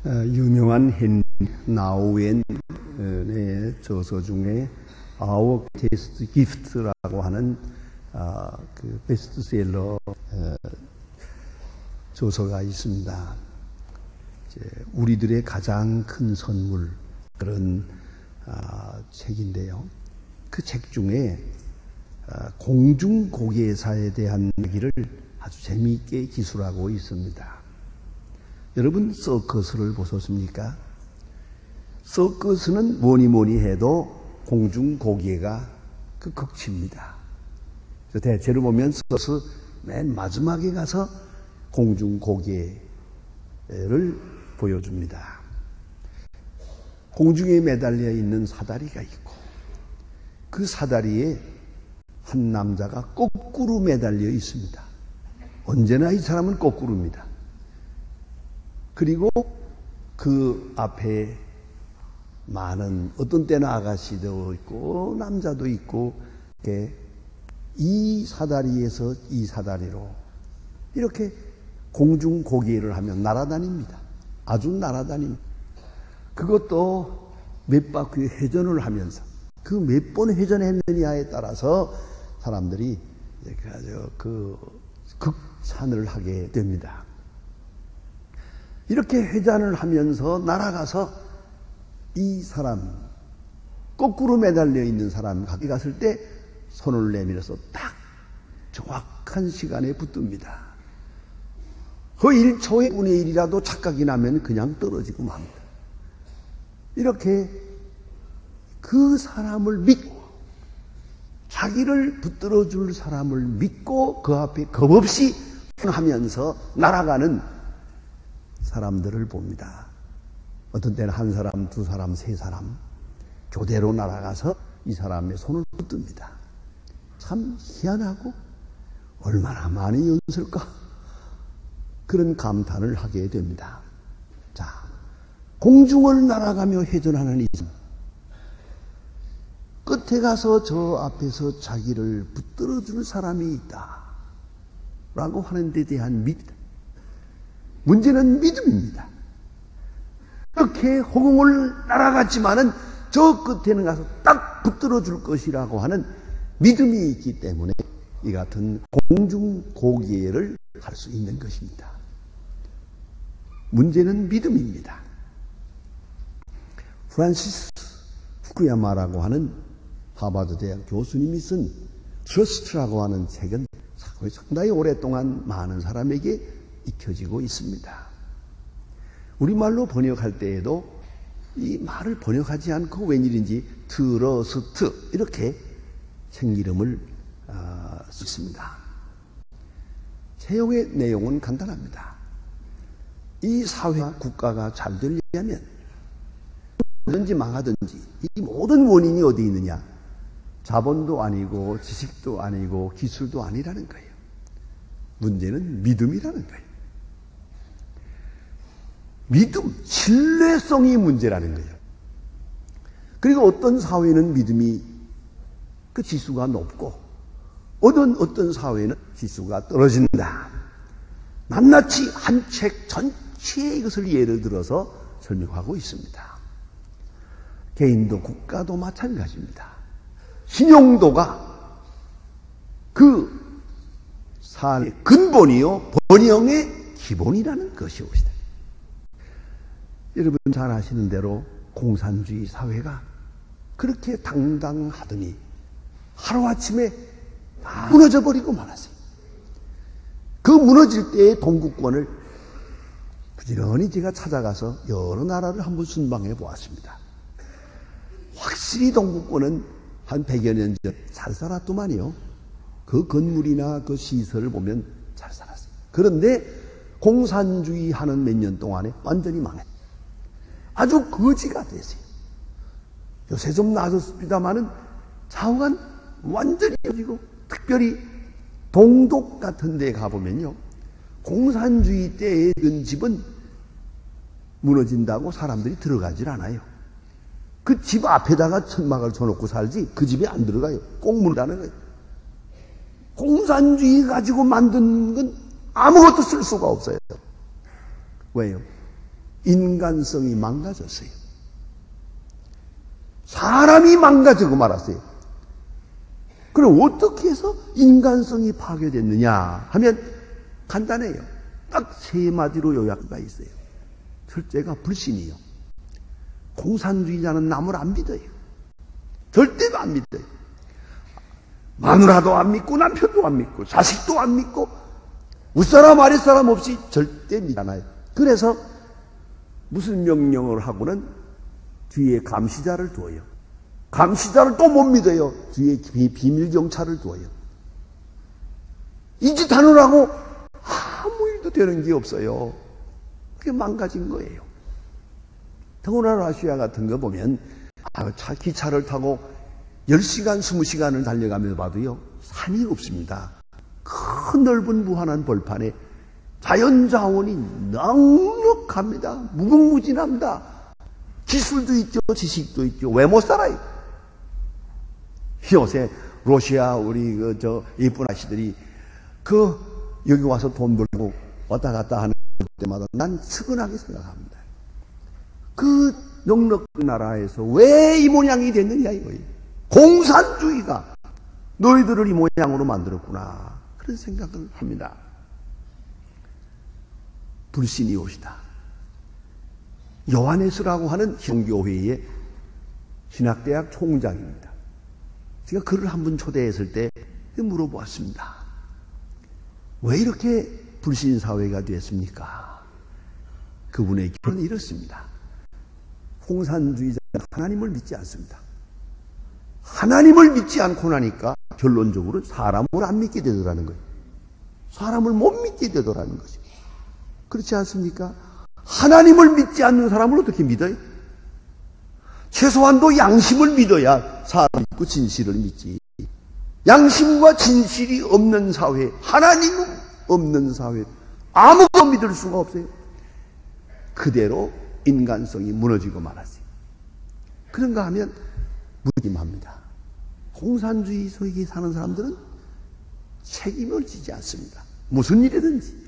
유명한 헨리 나우엔의 저서 중에 Our Greatest Gift라고 하는 그 베스트셀러 저서가 있습니다. 우리들의 가장 큰 선물, 그런 책인데요. 그 책 중에 공중고개사에 대한 얘기를 아주 재미있게 기술하고 있습니다. 여러분, 서커스를 보셨습니까? 서커스는 뭐니 해도 공중고개가 그 극치입니다. 대체로 보면 서커스 맨 마지막에 가서 공중고개를 보여줍니다. 공중에 매달려 있는 사다리가 있고, 그 사다리에 한 남자가 거꾸로 매달려 있습니다. 언제나 이 사람은 거꾸로입니다. 그리고 그 앞에 많은, 어떤 때는 아가씨도 있고 남자도 있고, 이 사다리에서 이 사다리로 이렇게 공중고개를 하며 날아다닙니다. 아주 날아다닙니다. 그것도 몇 바퀴 회전을 하면서 그 몇 번 회전했느냐에 따라서 사람들이 그 극찬을 하게 됩니다. 이렇게 회전을 하면서 날아가서 이 사람, 거꾸로 매달려 있는 사람 가까이 갔을 때 손을 내밀어서 딱 정확한 시간에 붙듭니다. 그 1초의 분의 1이라도 착각이 나면 그냥 떨어지고 맙니다. 이렇게 그 사람을 믿고, 자기를 붙들어 줄 사람을 믿고 그 앞에 겁없이 하면서 날아가는 사람들을 봅니다. 어떤 때는 한 사람, 두 사람, 세 사람 교대로 날아가서 이 사람의 손을 붙듭니다. 참 희한하고 얼마나 많이 연설까? 그런 감탄을 하게 됩니다. 자, 공중을 날아가며 회전하는 이 사람, 끝에 가서 저 앞에서 자기를 붙들어 줄 사람이 있다 라고 하는 데 대한 믿음. 문제는 믿음입니다. 이렇게 허공을 날아갔지만은 저 끝에는 가서 딱 붙들어 줄 것이라고 하는 믿음이 있기 때문에 이 같은 공중고개를 할 수 있는 것입니다. 문제는 믿음입니다. 프란시스 후쿠야마라고 하는 하버드 대학 교수님이 쓴 트러스트라고 하는 책은 상당히 오랫동안 많은 사람에게 익혀지고 있습니다. 우리말로 번역할 때에도 이 말을 번역하지 않고 웬일인지 트러스트 이렇게 책 이름을 썼습니다. 책의 내용은 간단합니다. 이 사회와 국가가 잘 되려면 든지 망하든지 이 모든 원인이 어디 있느냐? 자본도 아니고 지식도 아니고 기술도 아니라는 거예요. 문제는 믿음이라는 거예요. 믿음, 신뢰성이 문제라는 거예요. 그리고 어떤 사회는 믿음이 그 지수가 높고 어떤 사회는 지수가 떨어진다. 낱낱이 한 책 전체의 이것을 예를 들어서 설명하고 있습니다. 개인도 국가도 마찬가지입니다. 신용도가 그 삶의 근본이요 번영의 기본이라는 것이옵니다. 여러분 잘 아시는 대로 공산주의 사회가 그렇게 당당하더니 하루아침에 다 무너져 버리고 말았어요. 그 무너질 때의 동구권을 부지런히 제가 찾아가서 여러 나라를 한번 순방해 보았습니다. 확실히 동구권은 한 100여 년 전 잘 살았더만요. 그 건물이나 그 시설을 보면 잘 살았어요. 그런데 공산주의 하는 몇 년 동안에 완전히 망했어요. 아주 거지가 됐어요. 요새 좀 나아졌습니다만은 좌우간 완전히 거지고, 특별히 동독 같은 데 가보면요, 공산주의 때에 든 집은 무너진다고 사람들이 들어가질 않아요. 그 집 앞에다가 천막을 쳐놓고 살지 그 집에 안 들어가요. 꼭 문다는 거예요. 공산주의 가지고 만든 건 아무것도 쓸 수가 없어요. 왜요? 인간성이 망가졌어요. 사람이 망가지고 말았어요. 그럼 어떻게 해서 인간성이 파괴됐느냐 하면 간단해요. 딱 세 마디로 요약가 있어요. 첫째가 불신이요. 공산주의자는 남을 안 믿어요. 절대로 안 믿어요. 마누라도 안 믿고 남편도 안 믿고 자식도 안 믿고 윗사람 아랫사람 없이 절대 믿지 않아요. 그래서 무슨 명령을 하고는 뒤에 감시자를 두어요. 감시자를 또 못 믿어요. 뒤에 비밀경찰을 두어요. 이 짓 하느라고 아무 일도 되는 게 없어요. 그게 망가진 거예요. 더구나 러시아 같은 거 보면 기차를 타고 10시간, 20시간을 달려가면서 봐도요, 산이 없습니다. 큰 넓은 무한한 벌판에 자연자원이 넉넉합니다. 무궁무진합니다. 기술도 있죠, 지식도 있죠. 왜 못 살아요? 요새 러시아 우리 이쁜 아씨들이 여기 와서 돈 벌고 왔다 갔다 하는 때마다 난 측은하게 생각합니다. 그 넉넉한 나라에서 왜 이 모양이 됐느냐 이거예요. 공산주의가 너희들을 이 모양으로 만들었구나. 그런 생각을 합니다. 불신이 오시다. 요하네스라고 하는 형교회의 신학대학 총장입니다. 제가 그를 한 번 초대했을 때 물어보았습니다. 왜 이렇게 불신사회가 됐습니까? 그분의 결론은 이렇습니다. 공산주의자는 하나님을 믿지 않습니다. 하나님을 믿지 않고 나니까 결론적으로 사람을 안 믿게 되더라는 거예요. 사람을 못 믿게 되더라는 거죠. 그렇지 않습니까? 하나님을 믿지 않는 사람을 어떻게 믿어요? 최소한도 양심을 믿어야 사람을 믿고 진실을 믿지. 양심과 진실이 없는 사회, 하나님 없는 사회, 아무도 믿을 수가 없어요. 그대로 인간성이 무너지고 말았어요. 그런가 하면 무책임합니다. 공산주의 속에 사는 사람들은 책임을 지지 않습니다. 무슨 일이든지.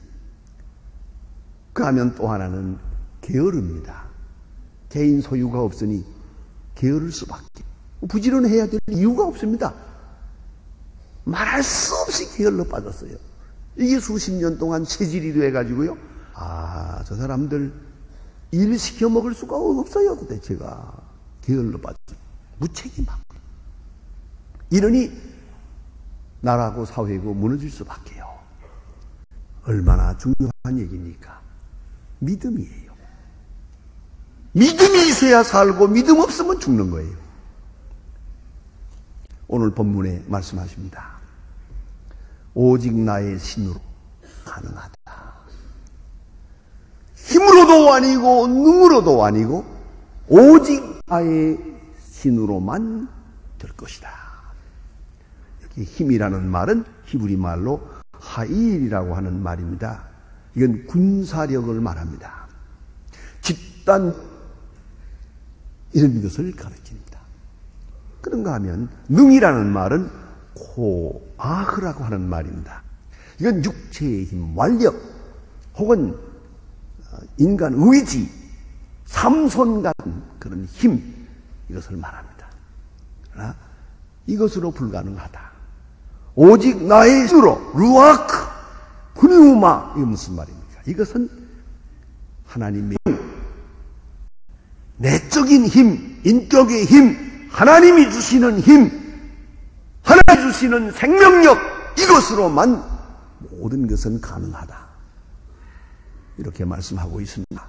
그러면 또 하나는 게으릅니다. 개인 소유가 없으니 게으를 수밖에. 부지런해야 될 이유가 없습니다. 말할 수 없이 게을러 빠졌어요. 이게 수십 년 동안 체질이 돼가지고요. 저 사람들 일 시켜 먹을 수가 없어요. 도대체가 게을러 빠졌어요. 무책임하고. 이러니 나라고 사회고 무너질 수밖에요. 얼마나 중요한 얘기입니까? 믿음이에요. 믿음이 있어야 살고 믿음 없으면 죽는 거예요. 오늘 본문에 말씀하십니다. 오직 나의 신으로 가능하다. 힘으로도 아니고 능으로도 아니고 오직 나의 신으로만 될 것이다. 여기 힘이라는 말은 히브리 말로 하일이라고 하는 말입니다. 이건 군사력을 말합니다. 집단 이런 것을 가르칩니다. 그런가 하면 능이라는 말은 코아흐라고 하는 말입니다. 이건 육체의 힘, 완력 혹은 인간 의지, 삼손 같은 그런 힘, 이것을 말합니다. 그러나 이것으로 불가능하다. 오직 나의 힘으로 루아크, 프니우마, 이게 무슨 말입니까? 이것은 하나님의 내적인 힘, 인격의 힘, 하나님이 주시는 힘, 하나님이 주시는 생명력, 이것으로만 모든 것은 가능하다. 이렇게 말씀하고 있습니다.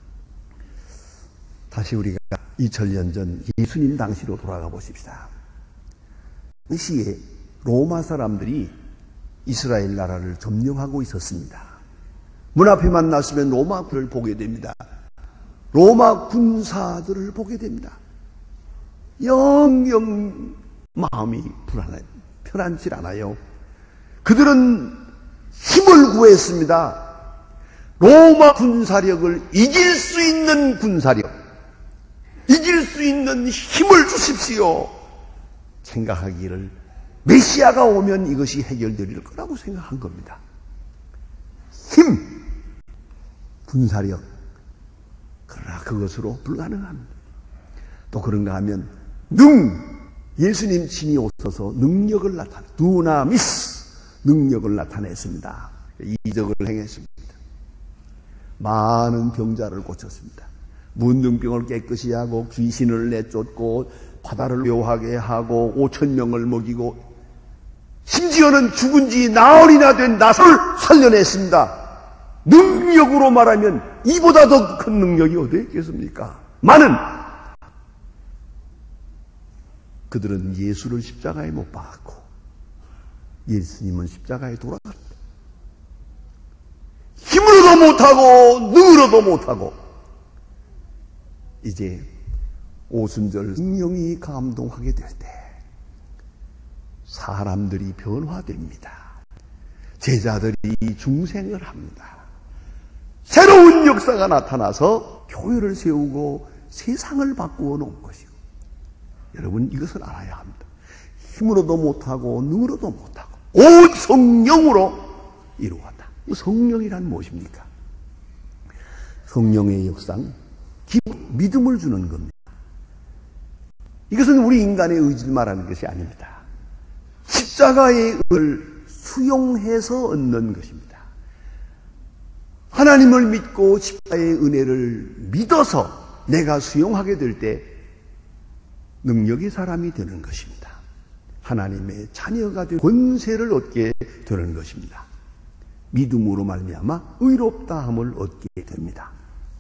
다시 우리가 2000년 전 예수님 당시로 돌아가 보십시다. 그 시에 로마 사람들이 이스라엘 나라를 점령하고 있었습니다. 문 앞에 만났으면 로마군을 보게 됩니다. 로마 군사들을 보게 됩니다. 영영 마음이 편안치 않아요. 그들은 힘을 구했습니다. 로마 군사력을 이길 수 있는 군사력, 이길 수 있는 힘을 주십시오. 생각하기를 메시아가 오면 이것이 해결될 거라고 생각한 겁니다. 힘, 군사력, 그것으로 불가능합니다. 또 그런가 하면 예수님 친히 오셔서 능력을 두나미스 능력을 나타냈습니다. 이적을 행했습니다. 많은 병자를 고쳤습니다. 문둥병을 깨끗이 하고 귀신을 내쫓고 바다를 묘하게 하고 5,000명을 먹이고 심지어는 죽은 지 나흘이나 된 나사를 살려냈습니다. 능력으로 말하면 이보다 더 큰 능력이 어디 있겠습니까? 많은 그들은 예수를 십자가에 못 박았고 예수님은 십자가에 돌아갑니다. 힘으로도 못하고 능으로도 못하고 이제 오순절 성령이 감동하게 될 때 사람들이 변화됩니다. 제자들이 중생을 합니다. 새로운 역사가 나타나서 교회를 세우고 세상을 바꾸어 놓은 것이고 여러분 이것을 알아야 합니다. 힘으로도 못하고 능으로도 못하고 온 성령으로 이루었다. 성령이란 무엇입니까? 성령의 역사는 믿음을 주는 겁니다. 이것은 우리 인간의 의지를 말하는 것이 아닙니다. 십자가의 은혜를 수용해서 얻는 것입니다. 하나님을 믿고 십자가의 은혜를 믿어서 내가 수용하게 될 때 능력의 사람이 되는 것입니다. 하나님의 자녀가 되는 권세를 얻게 되는 것입니다. 믿음으로 말미암아 의롭다함을 얻게 됩니다.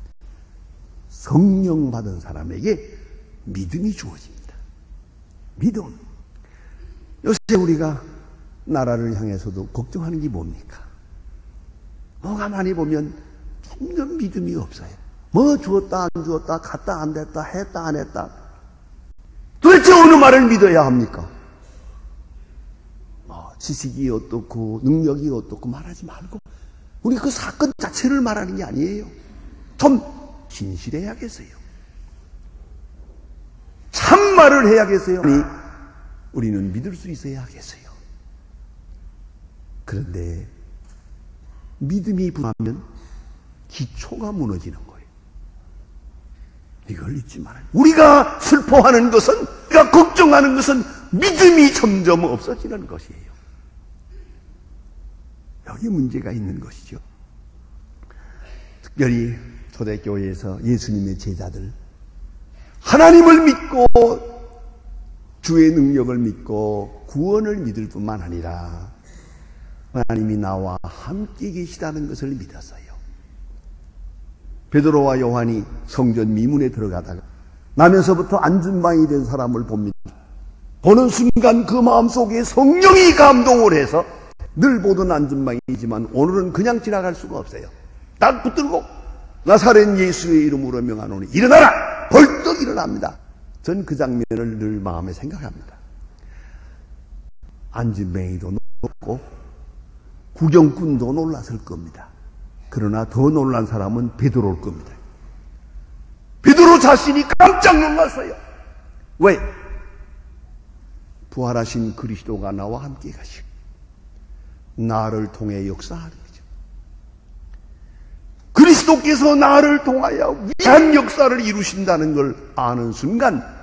성령 받은 사람에게 믿음이 주어집니다. 믿음. 요새 우리가 나라를 향해서도 걱정하는 게 뭡니까? 가만히 보면 점점 믿음이 없어요. 뭐 주었다 안 주었다 갔다 안 됐다 했다 안 했다. 도대체 어느 말을 믿어야 합니까? 지식이 어떻고 능력이 어떻고 말하지 말고 우리 그 사건 자체를 말하는 게 아니에요. 좀 진실해야겠어요. 참말을 해야겠어요. 아니, 우리는 믿을 수 있어야겠어요. 그런데 믿음이 부하면 기초가 무너지는 거예요. 이걸 잊지 말아요. 우리가 슬퍼하는 것은, 우리가 걱정하는 것은 믿음이 점점 없어지는 것이에요. 여기 문제가 있는 것이죠. 특별히 초대교회에서 예수님의 제자들, 하나님을 믿고 주의 능력을 믿고 구원을 믿을 뿐만 아니라 하나님이 나와 함께 계시다는 것을 믿었어요. 베드로와 요한이 성전 미문에 들어가다가 나면서부터 안전방이 된 사람을 봅니다. 보는 순간 그 마음속에 성령이 감동을 해서 늘 보던 안전방이지만 오늘은 그냥 지나갈 수가 없어요. 딱 붙들고 나사렛 예수의 이름으로 명하노니 일어나라! 벌떡 일어납니다. 전 그 장면을 늘 마음에 생각합니다. 안전뱅이도 놀랐고 구경꾼도 놀랐을 겁니다. 그러나 더 놀란 사람은 베드로일 겁니다. 베드로 자신이 깜짝 놀랐어요. 왜? 부활하신 그리스도가 나와 함께 가시고 나를 통해 역사하는 거죠. 그리스도께서 나를 통하여 위대한 역사를 이루신다는 걸 아는 순간,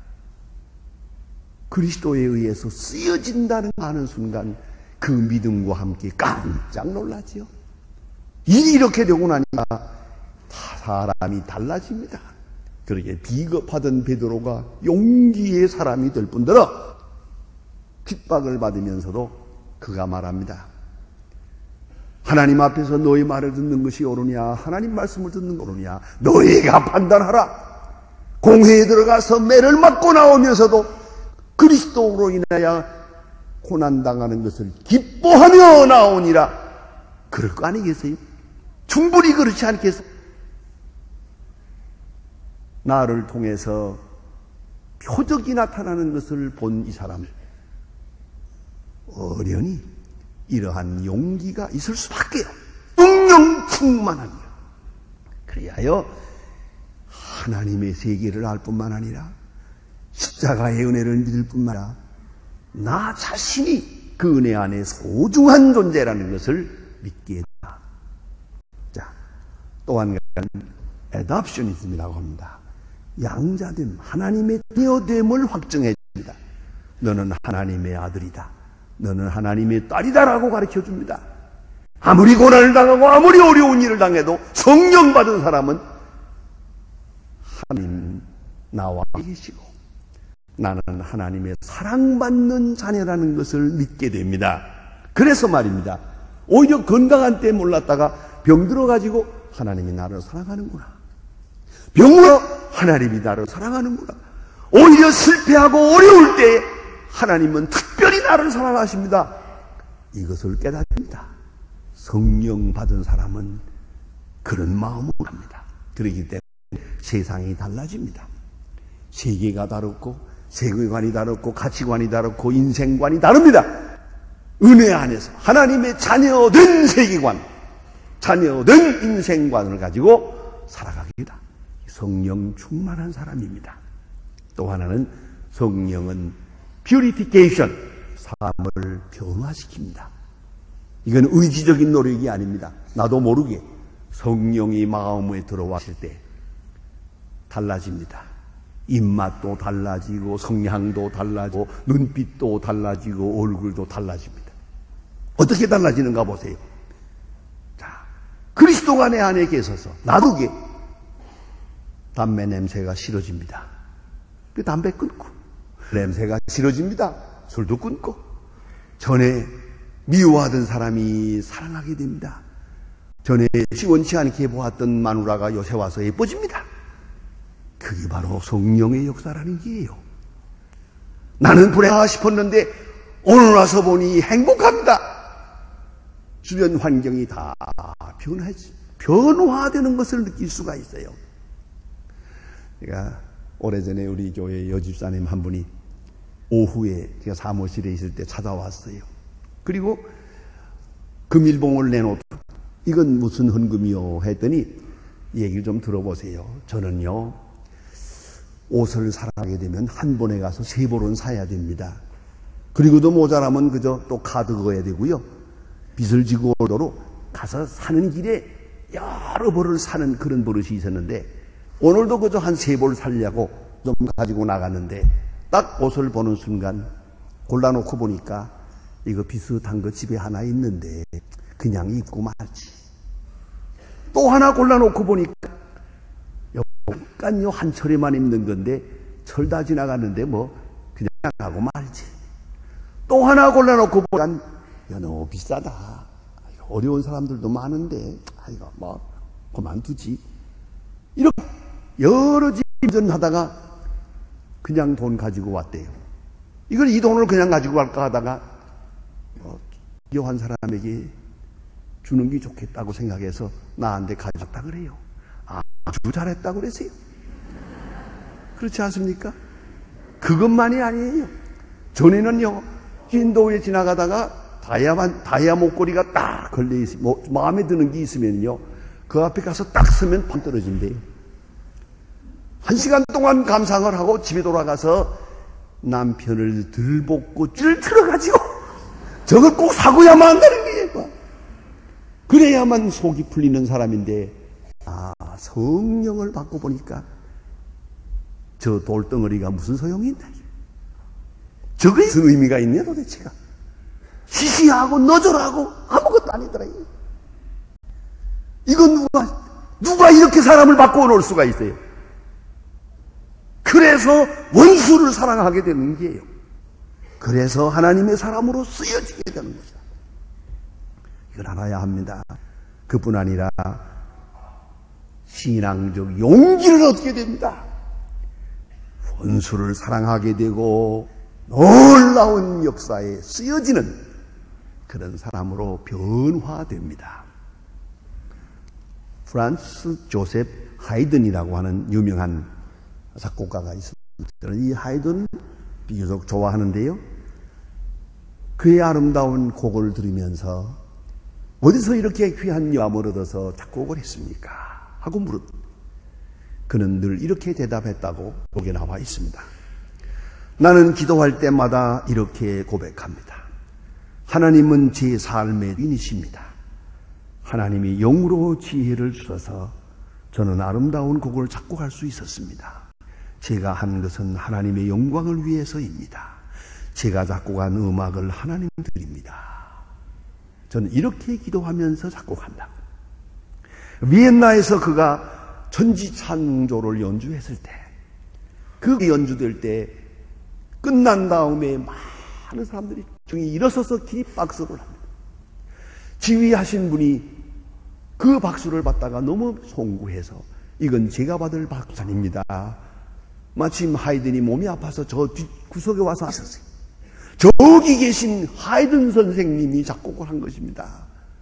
그리스도에 의해서 쓰여진다는 걸 아는 순간 그 믿음과 함께 깜짝 놀라지요. 일이 이렇게 되고 나니까 사람이 달라집니다. 그러게 비겁하던 베드로가 용기의 사람이 될 뿐더러 핍박을 받으면서도 그가 말합니다. 하나님 앞에서 너의 말을 듣는 것이 옳으냐, 하나님 말씀을 듣는 거 옳으냐, 너희가 판단하라. 공회에 들어가서 매를 맞고 나오면서도 그리스도로 인하여 고난당하는 것을 기뻐하며 나오니라. 그럴 거 아니겠어요? 충분히 그렇지 않겠어요? 나를 통해서 표적이 나타나는 것을 본 이 사람을 어련히 이러한 용기가 있을 수밖에요. 성령 충만하며 그리하여 하나님의 세계를 알 뿐만 아니라 십자가의 은혜를 믿을 뿐만 아니라 나 자신이 그 은혜 안에 소중한 존재라는 것을 믿게 된다. 자, 또 한 가지는 애답셔니즘이라고 합니다. 양자됨, 하나님의 자녀됨을 확정해 줍니다. 너는 하나님의 아들이다. 너는 하나님의 딸이다라고 가르쳐 줍니다. 아무리 고난을 당하고 아무리 어려운 일을 당해도 성령 받은 사람은 하나님 나와 계시고 나는 하나님의 사랑받는 자녀라는 것을 믿게 됩니다. 그래서 말입니다. 오히려 건강한 때 몰랐다가 병 들어가지고 하나님이 나를 사랑하는구나. 병으로 하나님이 나를 사랑하는구나. 오히려 실패하고 어려울 때 하나님은 특별히 나를 사랑하십니다. 이것을 깨닫습니다. 성령 받은 사람은 그런 마음을 합니다. 그렇기 때문에 세상이 달라집니다. 세계가 다르고 세계관이 다르고 가치관이 다르고 인생관이 다릅니다. 은혜 안에서 하나님의 자녀된 세계관, 자녀된 인생관을 가지고 살아가게 됩니다. 성령 충만한 사람입니다. 또 하나는 성령은 퓨리피케이션, 사람을 변화시킵니다. 이건 의지적인 노력이 아닙니다. 나도 모르게 성령이 마음에 들어왔을 때 달라집니다. 입맛도 달라지고 성향도 달라지고 눈빛도 달라지고 얼굴도 달라집니다. 어떻게 달라지는가 보세요. 자, 그리스도가 내 안에 계셔서 나두게 담배 냄새가 싫어집니다. 그 담배 끊고, 냄새가 싫어집니다. 술도 끊고, 전에 미워하던 사람이 사랑하게 됩니다. 전에 시원치 않게 보았던 마누라가 요새 와서 예뻐집니다. 그게 바로 성령의 역사라는 게예요. 나는 불행하다 싶었는데 오늘 와서 보니 행복합니다. 주변 환경이 다 변화되는 것을 느낄 수가 있어요. 제가 오래전에 우리 교회 여집사님 한 분이 오후에 제가 사무실에 있을 때 찾아왔어요. 그리고 금일봉을 내놓고 이건 무슨 헌금이요 했더니 얘기를 좀 들어보세요. 저는요 옷을 사게 되면 한 번에 가서 3벌은 사야 됩니다. 그리고도 모자라면 그저 또 카드 그어야 되고요. 빚을 지고 오도록 가서 사는 길에 여러 벌을 사는 그런 버릇이 있었는데 오늘도 그저 한 3벌 살려고 좀 가지고 나갔는데 딱 옷을 보는 순간 골라놓고 보니까 이거 비슷한 거 집에 하나 있는데 그냥 입고 말지. 또 하나 골라놓고 보니까 약간 한 철에만 입는 건데 철 다 지나갔는데 뭐 그냥 하고 말지. 또 하나 골라놓고 보니까 야, 너무 비싸다. 어려운 사람들도 많은데 이거 뭐 그만두지. 이렇게 여러 집전 하다가 그냥 돈 가지고 왔대요. 이 돈을 그냥 가지고 갈까 하다가 필요한 사람에게 주는 게 좋겠다고 생각해서 나한테 가졌다 그래요. 아주 잘했다고 그랬어요. 그렇지 않습니까? 그것만이 아니에요. 전에는요, 인도에 지나가다가 다이아 목걸이가 딱 걸려있으면, 마음에 드는 게 있으면요, 그 앞에 가서 딱 서면 팡 떨어진대요. 1시간 동안 감상을 하고 집에 돌아가서 남편을 들볶고 줄 틀어가지고 저걸 꼭 사고야만 한다는 거예요. 그래야만 속이 풀리는 사람인데 성령을 받고 보니까 저 돌덩어리가 무슨 소용이 있나. 저게 무슨 의미가 있냐 도대체가. 시시하고 너절하고 아무것도 아니더라. 이건 누가 이렇게 사람을 바꿔 놓을 수가 있어요. 그래서 원수를 사랑하게 되는 게예요. 그래서 하나님의 사람으로 쓰여지게 되는 것이다. 이걸 알아야 합니다. 그뿐 아니라 신앙적 용기를 얻게 됩니다. 원수를 사랑하게 되고 놀라운 역사에 쓰여지는 그런 사람으로 변화됩니다. 프란스 조셉 하이든이라고 하는 유명한 작곡가가 있습니다. 저는 이 하이든을 비교적 좋아하는데요. 그의 아름다운 곡을 들으면서 어디서 이렇게 귀한 영감을 얻어서 작곡을 했습니까? 하고 물었다. 그는 늘 이렇게 대답했다고 곡에 나와 있습니다. 나는 기도할 때마다 이렇게 고백합니다. 하나님은 제 삶의 주인이십니다. 하나님이 영으로 지혜를 주셔서 저는 아름다운 곡을 작곡할 수 있었습니다. 제가 한 것은 하나님의 영광을 위해서입니다. 제가 작곡한 음악을 하나님 드립니다. 저는 이렇게 기도하면서 작곡한다. 비엔나에서 그가 천지창조를 연주했을 때, 그 연주될 때 끝난 다음에 많은 사람들이 중이 일어서서 기립박수를 합니다. 지휘하신 분이 그 박수를 받다가 너무 송구해서 이건 제가 받을 박수 아닙니다. 마침 하이든이 몸이 아파서 저 뒷구석에 와서 하셨어요. 저기 계신 하이든 선생님이 작곡을 한 것입니다.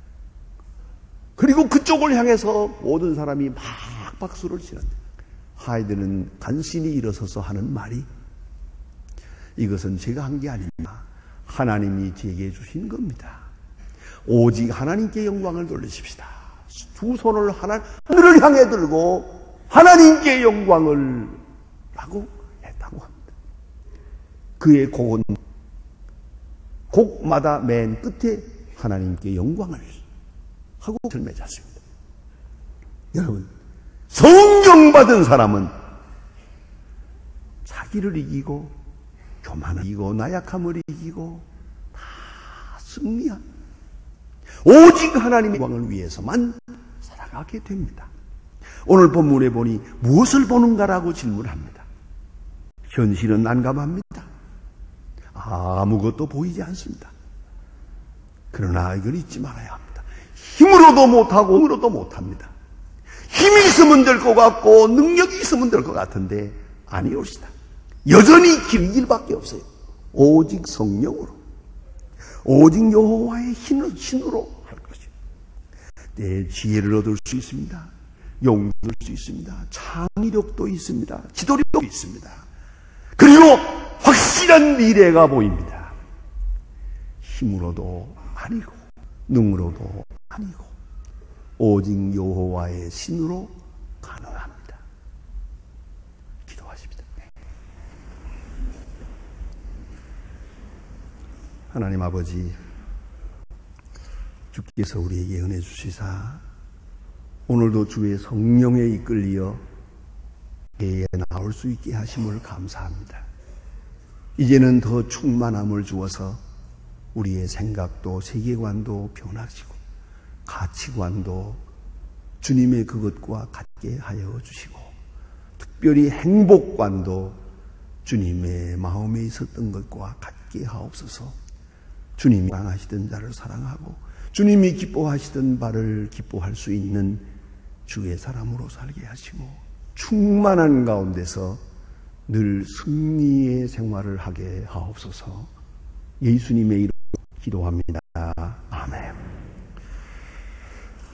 그리고 그쪽을 향해서 모든 사람이 막 박수를 치는데 하이든은 간신히 일어서서 하는 말이 이것은 제가 한 게 아닙니다. 하나님이 제게 주신 겁니다. 오직 하나님께 영광을 돌리십시다. 두 손을 하늘을 향해 들고 하나님께 영광을 라고 했다고 합니다. 그의 곡은 곡마다 맨 끝에 하나님께 영광을 하고 맺었습니다. 여러분, 성령 받은 사람은 자기를 이기고 교만을 이기고 나약함을 이기고 다 승리합니다. 오직 하나님의 영광을 위해서만 살아가게 됩니다. 오늘 본문에 보니 무엇을 보는가라고 질문합니다. 현실은 난감합니다. 아무것도 보이지 않습니다. 그러나 이걸 잊지 말아야 합니다. 힘으로도 못하고 힘으로도 못합니다. 힘이 있으면 될 것 같고 능력이 있으면 될 것 같은데 아니옵시다. 여전히 길 길밖에 없어요. 오직 성령으로, 오직 여호와의 신으로 할 것이요. 내 지혜를 얻을 수 있습니다. 용기를 얻을 수 있습니다. 창의력도 있습니다. 지도력도 있습니다. 그리고 확실한 미래가 보입니다. 힘으로도 아니고 능으로도 아니고 오직 여호와의 신으로 가능합니다. 기도하십니다. 하나님 아버지, 주께서 우리에게 은혜 주시사 오늘도 주의 성령에 이끌려 교회에 나올 수 있게 하심을 감사합니다. 이제는 더 충만함을 주어서 우리의 생각도 세계관도 변화시고 가치관도 주님의 그것과 같게 하여 주시고 특별히 행복관도 주님의 마음에 있었던 것과 같게 하옵소서. 주님이 사랑하시던 자를 사랑하고 주님이 기뻐하시던 바를 기뻐할 수 있는 주의 사람으로 살게 하시고 충만한 가운데서 늘 승리의 생활을 하게 하옵소서. 예수님의 이름으로 기도합니다. 아멘.